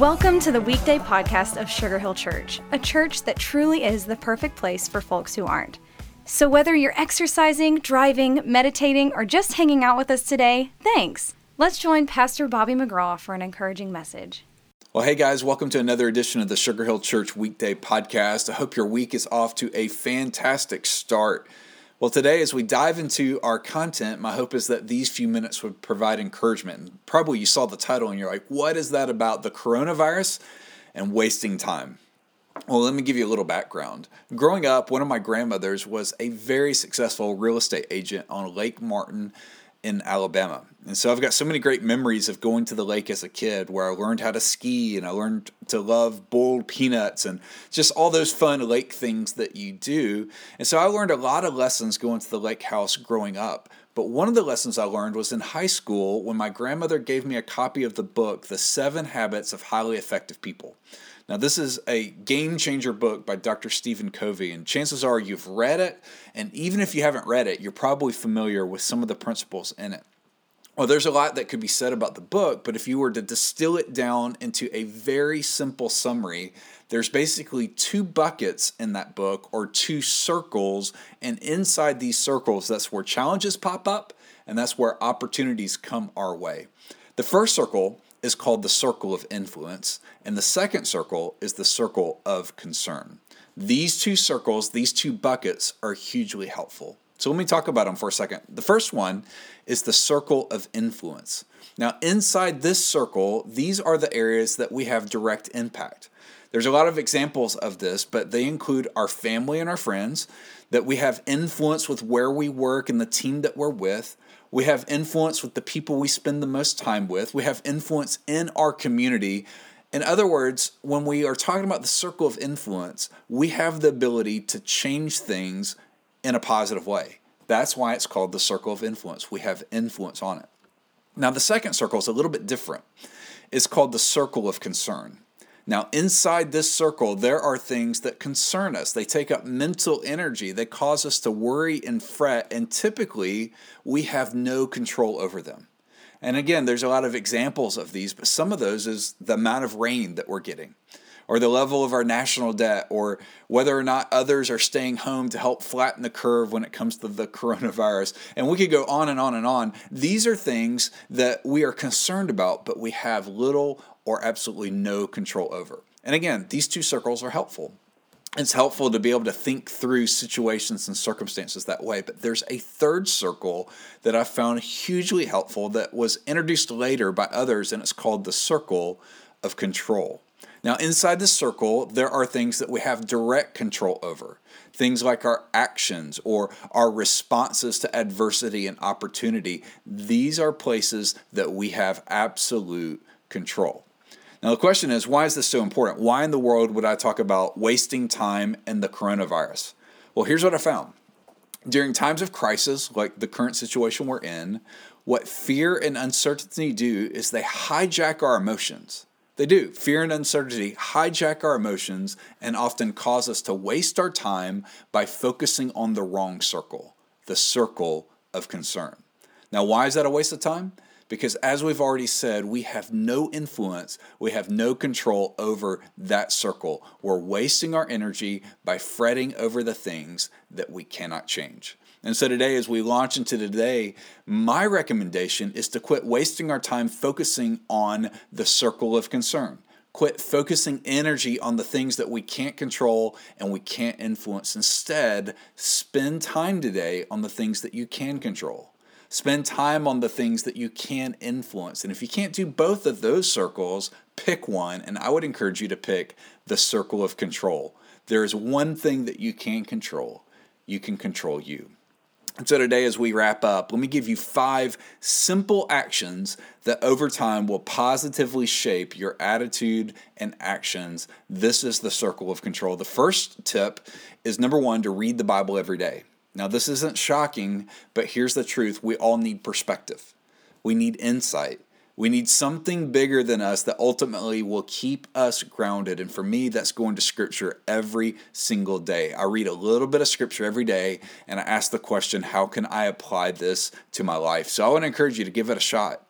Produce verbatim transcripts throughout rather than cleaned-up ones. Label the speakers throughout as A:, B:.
A: Welcome to the weekday podcast of Sugar Hill Church, a church that truly is the perfect place for folks who aren't. So whether you're exercising, driving, meditating, or just hanging out with us today, thanks. Let's join Pastor Bobby McGraw for an encouraging message.
B: Well, hey guys, welcome to another edition of the Sugar Hill Church weekday podcast. I hope your week is off to a fantastic start. Well, today, as we dive into our content, my hope is that these few minutes would provide encouragement. And probably you saw the title and you're like, what is that about the coronavirus and wasting time? Well, let me give you a little background. Growing up, one of my grandmothers was a very successful real estate agent on Lake Martin in Alabama. And so I've got so many great memories of going to the lake as a kid where I learned how to ski and I learned to love boiled peanuts and just all those fun lake things that you do. And so I learned a lot of lessons going to the lake house growing up. But one of the lessons I learned was in high school when my grandmother gave me a copy of the book, The Seven Habits of Highly Effective People. Now, this is a game-changer book by Doctor Stephen Covey, and chances are you've read it, and even if you haven't read it, you're probably familiar with some of the principles in it. Well, there's a lot that could be said about the book, but if you were to distill it down into a very simple summary, there's basically two buckets in that book, or two circles, and inside these circles, that's where challenges pop up, and that's where opportunities come our way. The first circle is called the circle of influence, and the second circle is the circle of concern. These two circles, these two buckets are hugely helpful. So let me talk about them for a second. The first one is the circle of influence. Now, inside this circle, these are the areas that we have direct impact. There's a lot of examples of this, but they include our family and our friends, that we have influence with where we work and the team that we're with. We have influence with the people we spend the most time with. We have influence in our community. In other words, when we are talking about the circle of influence, we have the ability to change things in a positive way. That's why it's called the circle of influence. We have influence on it. Now, the second circle is a little bit different. It's called the circle of concern. Now, inside this circle, there are things that concern us. They take up mental energy. They cause us to worry and fret, and typically, we have no control over them. And again, there's a lot of examples of these, but some of those is the amount of rain that we're getting, or the level of our national debt, or whether or not others are staying home to help flatten the curve when it comes to the coronavirus. And we could go on and on and on. These are things that we are concerned about, but we have little or absolutely no control over. And again, these two circles are helpful. It's helpful to be able to think through situations and circumstances that way. But there's a third circle that I found hugely helpful that was introduced later by others, and it's called the circle of control. Now, inside the circle, there are things that we have direct control over. Things like our actions or our responses to adversity and opportunity. These are places that we have absolute control. Now, the question is, why is this so important? Why in the world would I talk about wasting time and the coronavirus? Well, here's what I found. During times of crisis, like the current situation we're in, what fear and uncertainty do is they hijack our emotions. They do. Fear and uncertainty hijack our emotions and often cause us to waste our time by focusing on the wrong circle, the circle of concern. Now, why is that a waste of time? Because as we've already said, we have no influence, we have no control over that circle. We're wasting our energy by fretting over the things that we cannot change. And so today, as we launch into today, my recommendation is to quit wasting our time focusing on the circle of concern. Quit focusing energy on the things that we can't control and we can't influence. Instead, spend time today on the things that you can control. Spend time on the things that you can influence. And if you can't do both of those circles, pick one. And I would encourage you to pick the circle of control. There is one thing that you can control. You can control you. And so today, as we wrap up, let me give you five simple actions that over time will positively shape your attitude and actions. This is the circle of control. The first tip is, number one, to read the Bible every day. Now, this isn't shocking, but here's the truth. We all need perspective. We need insight. We need something bigger than us that ultimately will keep us grounded. And for me, that's going to Scripture every single day. I read a little bit of Scripture every day, and I ask the question, how can I apply this to my life? So I want to encourage you to give it a shot.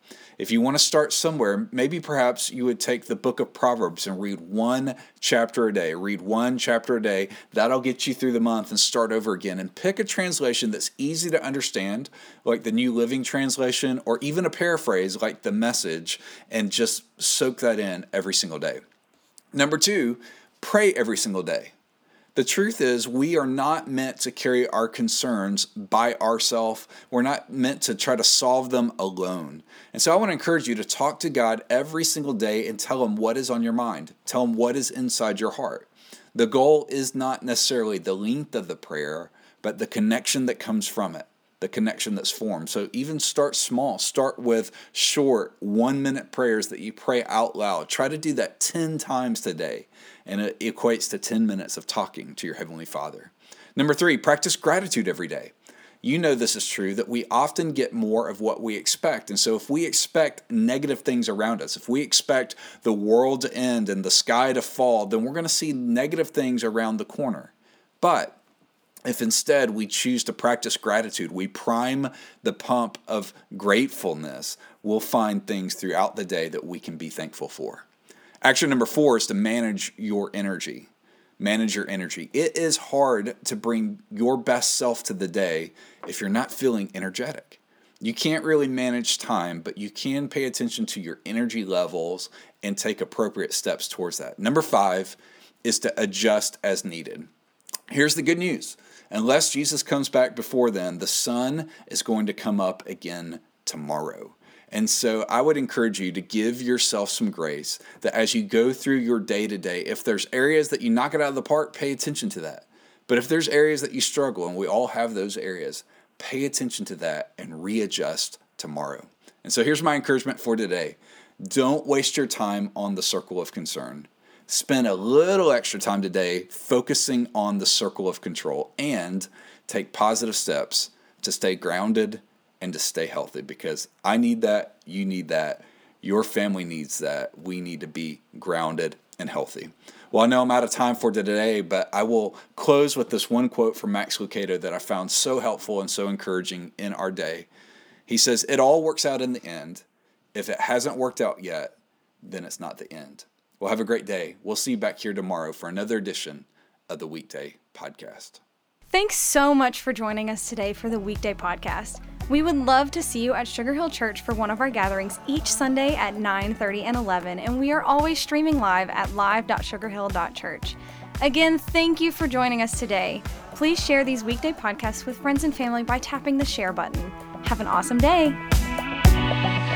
B: If you want to start somewhere, maybe perhaps you would take the book of Proverbs and read one chapter a day. Read one chapter a day. That'll get you through the month and start over again. And pick a translation that's easy to understand, like the New Living Translation, or even a paraphrase like the Message, and just soak that in every single day. Number two, pray every single day. The truth is, we are not meant to carry our concerns by ourselves. We're not meant to try to solve them alone. And so I want to encourage you to talk to God every single day and tell Him what is on your mind. Tell Him what is inside your heart. The goal is not necessarily the length of the prayer, but the connection that comes from it, the connection that's formed. So even start small. Start with short one-minute prayers that you pray out loud. Try to do that ten times today. And it equates to ten minutes of talking to your Heavenly Father. Number three, practice gratitude every day. You know this is true, that we often get more of what we expect. And so if we expect negative things around us, if we expect the world to end and the sky to fall, then we're going to see negative things around the corner. But if instead we choose to practice gratitude, we prime the pump of gratefulness, we'll find things throughout the day that we can be thankful for. Action number four is to manage your energy. Manage your energy. It is hard to bring your best self to the day if you're not feeling energetic. You can't really manage time, but you can pay attention to your energy levels and take appropriate steps towards that. Number five is to adjust as needed. Here's the good news. Unless Jesus comes back before then, the sun is going to come up again tomorrow. And so I would encourage you to give yourself some grace that as you go through your day-to-day, if there's areas that you knock it out of the park, pay attention to that. But if there's areas that you struggle, and we all have those areas, pay attention to that and readjust tomorrow. And so here's my encouragement for today. Don't waste your time on the circle of concern. Spend a little extra time today focusing on the circle of control and take positive steps to stay grounded and to stay healthy, because I need that, you need that, your family needs that. We need to be grounded and healthy. Well, I know I'm out of time for today, but I will close with this one quote from Max Lucado that I found so helpful and so encouraging in our day. He says, "It all works out in the end. If it hasn't worked out yet, then it's not the end." Well, have a great day. We'll see you back here tomorrow for another edition of the Weekday Podcast.
A: Thanks so much for joining us today for the Weekday Podcast. We would love to see you at Sugar Hill Church for one of our gatherings each Sunday at nine thirty and eleven, and we are always streaming live at live dot sugar hill dot church. Again, thank you for joining us today. Please share these weekday podcasts with friends and family by tapping the share button. Have an awesome day.